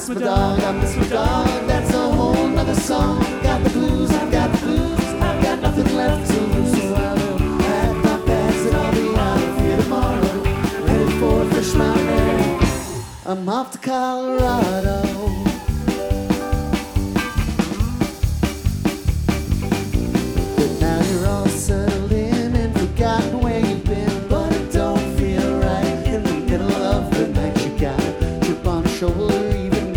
my dog, I miss my dog. That's a whole nother song. Got the blues, I got the blues. I've got nothing left to lose, so I will pack my bags and I'll be out of here tomorrow, ready for Fish Mountain. I'm off to Colorado.